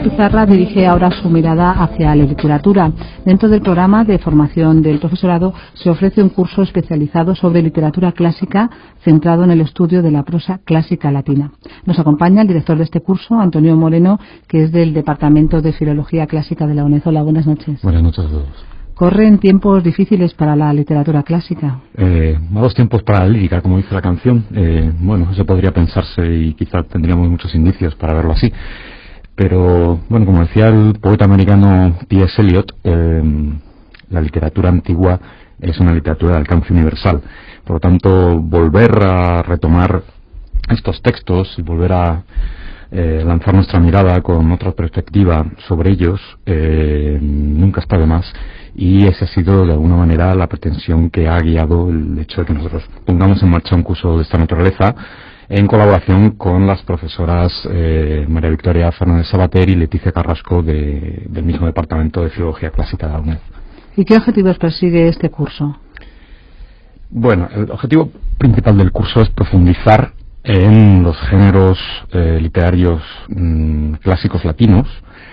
Pizarra dirige ahora su mirada hacia la literatura. Dentro del programa de formación del profesorado se ofrece un curso especializado sobre literatura clásica centrado en el estudio de la prosa clásica latina. Nos acompaña el director de este curso, Antonio Moreno, que es del Departamento de Filología Clásica de la UNED. Hola, buenas noches. Buenas noches a todos. Corren tiempos difíciles para la literatura clásica. Malos tiempos para la lírica, como dice la canción. Bueno, eso podría pensarse y quizá tendríamos muchos indicios para verlo así. Pero, bueno, como decía el poeta americano T.S. Eliot, la literatura antigua es una literatura de alcance universal. Por lo tanto, volver a retomar estos textos y volver a lanzar nuestra mirada con otra perspectiva sobre ellos nunca está de más. Y esa ha sido de alguna manera la pretensión que ha guiado el hecho de que nosotros pongamos en marcha un curso de esta naturaleza en colaboración con las profesoras María Victoria Fernández Sabater y Leticia Carrasco del mismo Departamento de Filología Clásica de la UNED. ¿Y qué objetivos persigue este curso? Bueno, el objetivo principal del curso es profundizar en los géneros literarios clásicos latinos,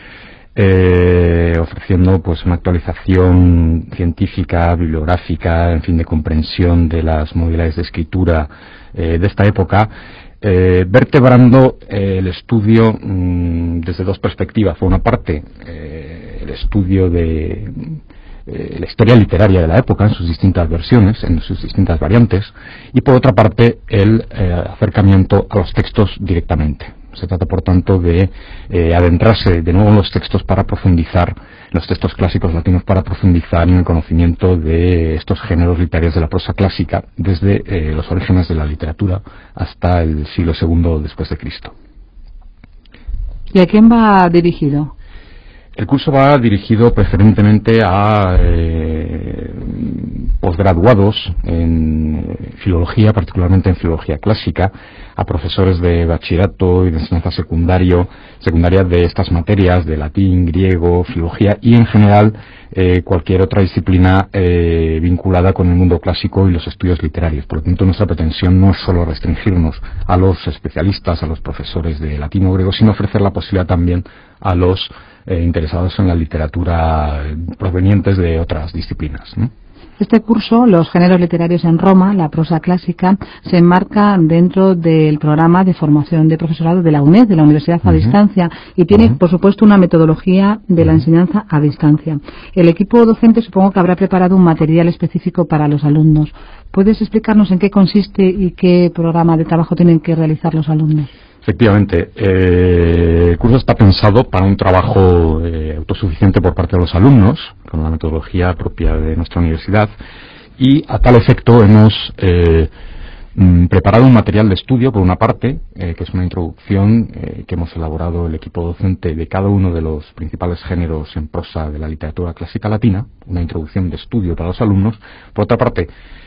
ofreciendo pues una actualización científica, bibliográfica, en fin, de comprensión de las modalidades de escritura de esta época, vertebrando el estudio desde dos perspectivas. Por una parte, el estudio de la historia literaria de la época en sus distintas versiones, en sus distintas variantes, y por otra parte el acercamiento a los textos directamente. Se trata, por tanto, de adentrarse de nuevo en los textos para profundizar, en los textos clásicos latinos, para profundizar en el conocimiento de estos géneros literarios de la prosa clásica, desde los orígenes de la literatura hasta el siglo II después de Cristo. ¿Y a quién va dirigido? El curso va dirigido preferentemente a posgraduados en filología, particularmente en filología clásica, a profesores de bachillerato y de enseñanza secundaria de estas materias, de latín, griego, filología y en general cualquier otra disciplina vinculada con el mundo clásico y los estudios literarios. Por lo tanto, nuestra pretensión no es solo restringirnos a los especialistas, a los profesores de latín o griego, sino ofrecer la posibilidad también a los interesados en la literatura provenientes de otras disciplinas, ¿no? Este curso, Los géneros literarios en Roma, la prosa clásica, se enmarca dentro del programa de formación de profesorado de la UNED, de la Universidad a Distancia, y tiene, por supuesto, una metodología de la enseñanza a distancia. El equipo docente supongo que habrá preparado un material específico para los alumnos. ¿Puedes explicarnos en qué consiste y qué programa de trabajo tienen que realizar los alumnos? Efectivamente, el curso está pensado para un trabajo autosuficiente por parte de los alumnos, con la metodología propia de nuestra universidad, y a tal efecto hemos preparado un material de estudio, por una parte, que es una introducción que hemos elaborado el equipo docente de cada uno de los principales géneros en prosa de la literatura clásica latina, una introducción de estudio para los alumnos. Por otra parte,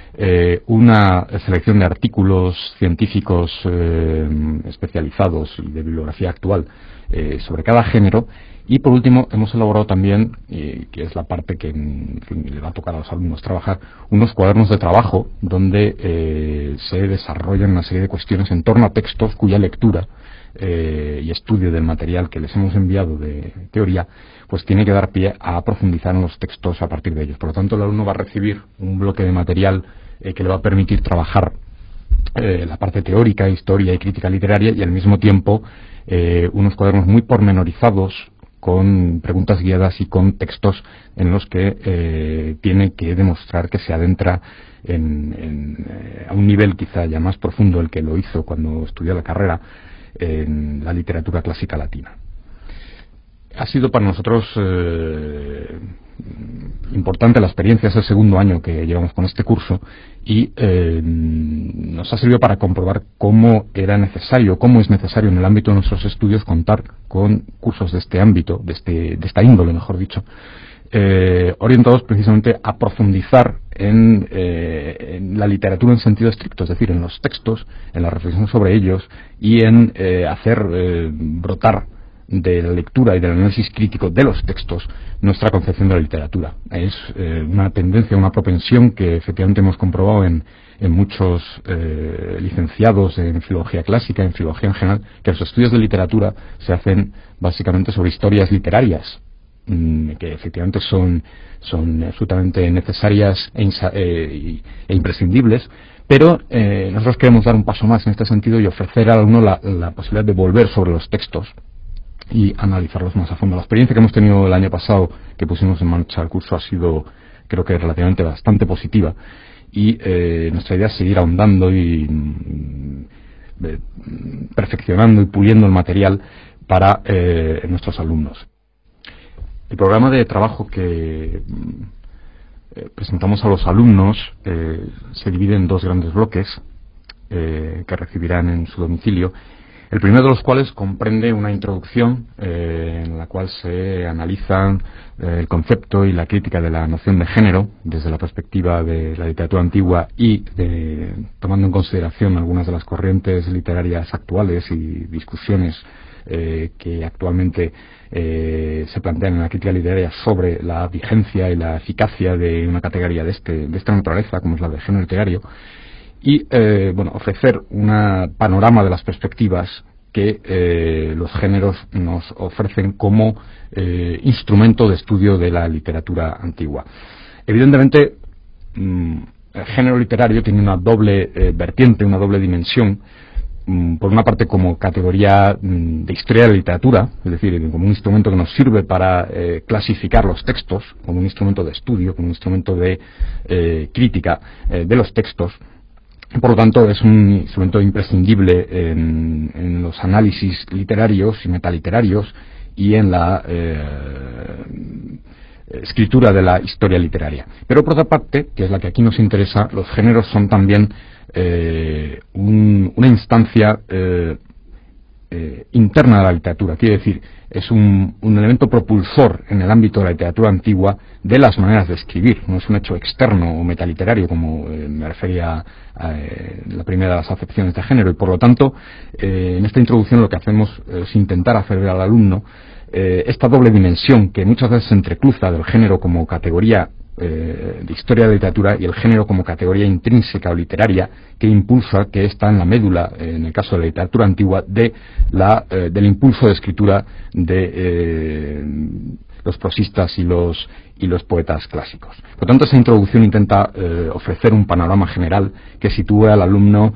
una selección de artículos científicos especializados y de bibliografía actual sobre cada género, y por último hemos elaborado también, que es la parte que en fin, le va a tocar a los alumnos trabajar, unos cuadernos de trabajo donde se desarrollan una serie de cuestiones en torno a textos cuya lectura y estudio del material que les hemos enviado de teoría pues tiene que dar pie a profundizar en los textos a partir de ellos. Por lo tanto, el alumno va a recibir un bloque de material que le va a permitir trabajar la parte teórica, historia y crítica literaria, y al mismo tiempo unos cuadernos muy pormenorizados con preguntas guiadas y con textos en los que tiene que demostrar que se adentra a un nivel quizá ya más profundo del que lo hizo cuando estudió la carrera en la literatura clásica latina. Ha sido para nosotros importante la experiencia, es el segundo año que llevamos con este curso, y nos ha servido para comprobar cómo era necesario, cómo es necesario en el ámbito de nuestros estudios contar con cursos de este ámbito, de esta índole, mejor dicho, orientados precisamente a profundizar en la literatura en sentido estricto, es decir, en los textos, en la reflexión sobre ellos y en hacer brotar de la lectura y del análisis crítico de los textos nuestra concepción de la literatura. Es una tendencia, una propensión que efectivamente hemos comprobado en muchos licenciados en filología clásica, en filología en general, que los estudios de literatura se hacen básicamente sobre historias literarias, que efectivamente son absolutamente necesarias e imprescindibles, pero nosotros queremos dar un paso más en este sentido y ofrecer al alumno la posibilidad de volver sobre los textos y analizarlos más a fondo. La experiencia que hemos tenido el año pasado, que pusimos en marcha el curso, ha sido, creo que relativamente bastante positiva, y nuestra idea es seguir ahondando y perfeccionando y puliendo el material para nuestros alumnos. El programa de trabajo que presentamos a los alumnos se divide en dos grandes bloques que recibirán en su domicilio. El primero de los cuales comprende una introducción en la cual se analizan el concepto y la crítica de la noción de género desde la perspectiva de la literatura antigua y tomando en consideración algunas de las corrientes literarias actuales y discusiones que actualmente se plantean en la crítica literaria sobre la vigencia y la eficacia de una categoría de esta naturaleza, como es la de género literario, y ofrecer un panorama de las perspectivas que los géneros nos ofrecen como instrumento de estudio de la literatura antigua. Evidentemente, el género literario tiene una doble vertiente, una doble dimensión. Por una parte, como categoría de historia de la literatura, es decir, como un instrumento que nos sirve para clasificar los textos, como un instrumento de estudio, como un instrumento de crítica de los textos. Por lo tanto, es un instrumento imprescindible en los análisis literarios y metaliterarios y en la escritura de la historia literaria. Pero por otra parte, que es la que aquí nos interesa, los géneros son también una instancia interna de la literatura. Quiere decir, es un elemento propulsor en el ámbito de la literatura antigua de las maneras de escribir. No es un hecho externo o metaliterario, como me refería a la primera de las acepciones de género. Y por lo tanto, en esta introducción lo que hacemos es intentar hacer ver al alumno esta doble dimensión que muchas veces se entrecruza del género como categoría de historia de la literatura y el género como categoría intrínseca o literaria que impulsa, que está en la médula, en el caso de la literatura antigua, del impulso de escritura de los prosistas y los poetas clásicos. Por tanto, esa introducción intenta ofrecer un panorama general que sitúe al alumno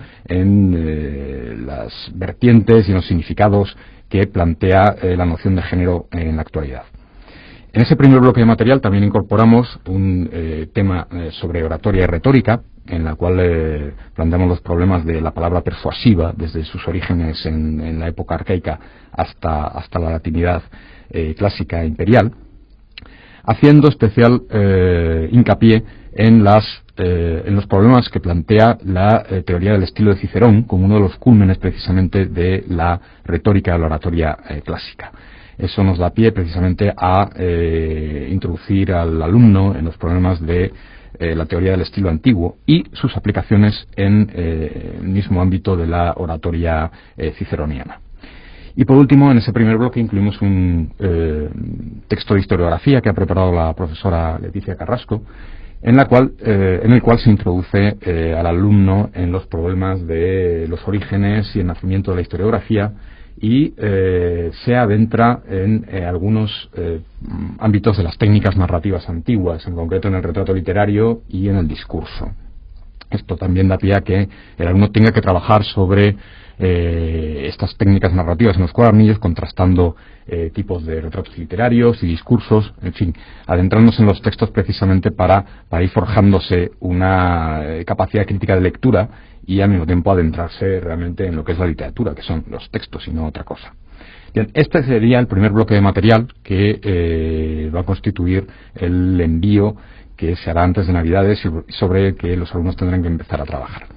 en las vertientes y en los significados que plantea la noción de género en la actualidad. En ese primer bloque de material también incorporamos un tema sobre oratoria y retórica, en la cual planteamos los problemas de la palabra persuasiva desde sus orígenes en la época arcaica hasta la latinidad clásica e imperial, haciendo especial hincapié en los problemas que plantea la teoría del estilo de Cicerón como uno de los cúlmenes precisamente de la retórica de la oratoria clásica. Eso nos da pie precisamente a introducir al alumno en los problemas de la teoría del estilo antiguo y sus aplicaciones en el mismo ámbito de la oratoria ciceroniana. Y por último, en ese primer bloque incluimos un texto de historiografía que ha preparado la profesora Leticia Carrasco, en el cual se introduce al alumno en los problemas de los orígenes y el nacimiento de la historiografía y se adentra en algunos ámbitos de las técnicas narrativas antiguas, en concreto en el retrato literario y en el discurso. Esto también da pie a que el alumno tenga que trabajar sobre estas técnicas narrativas en los cuadernillos, contrastando tipos de retratos literarios y discursos, en fin, adentrándose en los textos precisamente para ir forjándose una capacidad crítica de lectura y al mismo tiempo adentrarse realmente en lo que es la literatura, que son los textos y no otra cosa. Bien, este sería el primer bloque de material que va a constituir el envío que se hará antes de Navidades y sobre el que los alumnos tendrán que empezar a trabajar.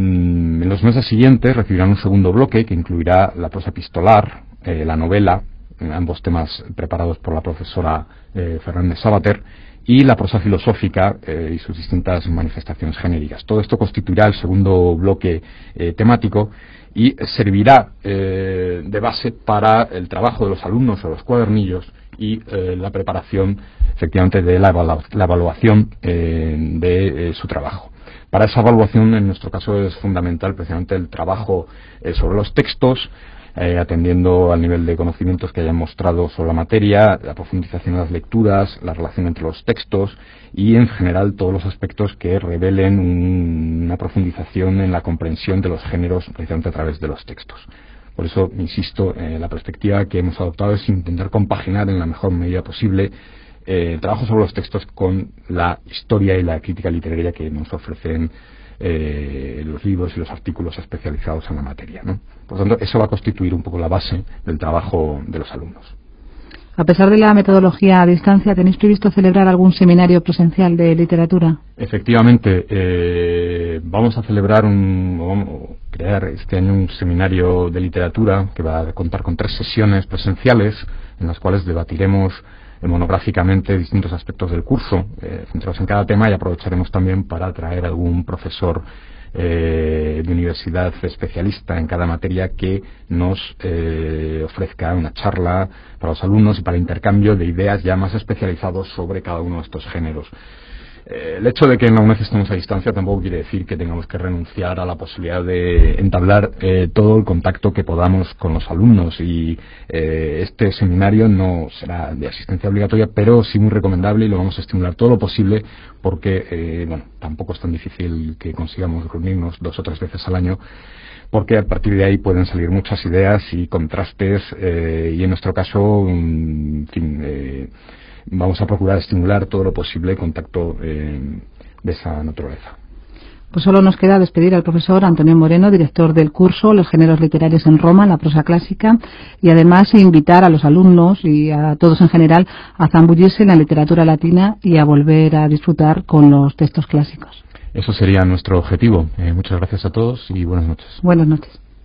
En los meses siguientes recibirán un segundo bloque que incluirá la prosa epistolar, la novela, ambos temas preparados por la profesora Fernández Sabater, y la prosa filosófica y sus distintas manifestaciones genéricas. Todo esto constituirá el segundo bloque temático y servirá de base para el trabajo de los alumnos o los cuadernillos y la preparación, efectivamente, de la evaluación de su trabajo. Para esa evaluación, en nuestro caso, es fundamental precisamente el trabajo sobre los textos, atendiendo al nivel de conocimientos que hayan mostrado sobre la materia, la profundización de las lecturas, la relación entre los textos y, en general, todos los aspectos que revelen una profundización en la comprensión de los géneros precisamente a través de los textos. Por eso, insisto, la perspectiva que hemos adoptado es intentar compaginar en la mejor medida posible el trabajo sobre los textos con la historia y la crítica literaria que nos ofrecen los libros y los artículos especializados en la materia, ¿no? Por lo tanto, eso va a constituir un poco la base del trabajo de los alumnos. A pesar de la metodología a distancia, ¿tenéis previsto celebrar algún seminario presencial de literatura? Efectivamente, vamos a celebrar crear este año un seminario de literatura que va a contar con 3 sesiones presenciales en las cuales debatiremos monográficamente distintos aspectos del curso, centrados en cada tema, y aprovecharemos también para traer algún profesor de universidad especialista en cada materia que nos ofrezca una charla para los alumnos y para intercambio de ideas ya más especializados sobre cada uno de estos géneros. El hecho de que en la UNED estemos a distancia tampoco quiere decir que tengamos que renunciar a la posibilidad de entablar todo el contacto que podamos con los alumnos, y este seminario no será de asistencia obligatoria, pero sí muy recomendable, y lo vamos a estimular todo lo posible porque tampoco es tan difícil que consigamos reunirnos 2 o 3 veces al año, porque a partir de ahí pueden salir muchas ideas y contrastes, y en nuestro caso, vamos a procurar estimular todo lo posible contacto de esa naturaleza. Pues solo nos queda despedir al profesor Antonio Moreno, director del curso Los géneros literarios en Roma, la prosa clásica, y además invitar a los alumnos y a todos en general a zambullirse en la literatura latina y a volver a disfrutar con los textos clásicos. Eso sería nuestro objetivo. Muchas gracias a todos y buenas noches. Buenas noches.